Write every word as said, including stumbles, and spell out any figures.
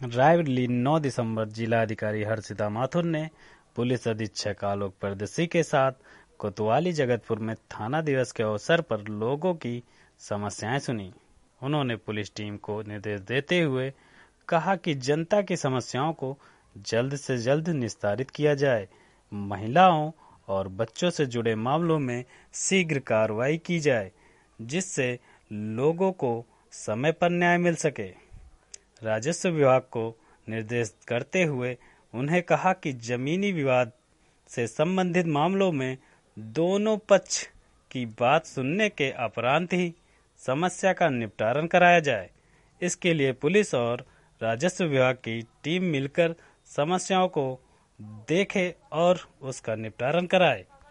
रायबरेली नौ दिसंबर जिलाधिकारी हर्षिता माथुर ने पुलिस अधीक्षक आलोक परदेसी के साथ कोतवाली जगतपुर में थाना दिवस के अवसर पर लोगों की समस्याएं सुनी। उन्होंने पुलिस टीम को निर्देश देते हुए कहा कि जनता की समस्याओं को जल्द से जल्द निस्तारित किया जाए, महिलाओं और बच्चों से जुड़े मामलों में शीघ्र कार्रवाई की जाए, जिससे लोगों को समय पर न्याय मिल सके। राजस्व विभाग को निर्देश करते हुए उन्हें कहा कि जमीनी विवाद से संबंधित मामलों में दोनों पक्ष की बात सुनने के उपरांत ही समस्या का निपटारा कराया जाए। इसके लिए पुलिस और राजस्व विभाग की टीम मिलकर समस्याओं को देखे और उसका निपटारा कराए।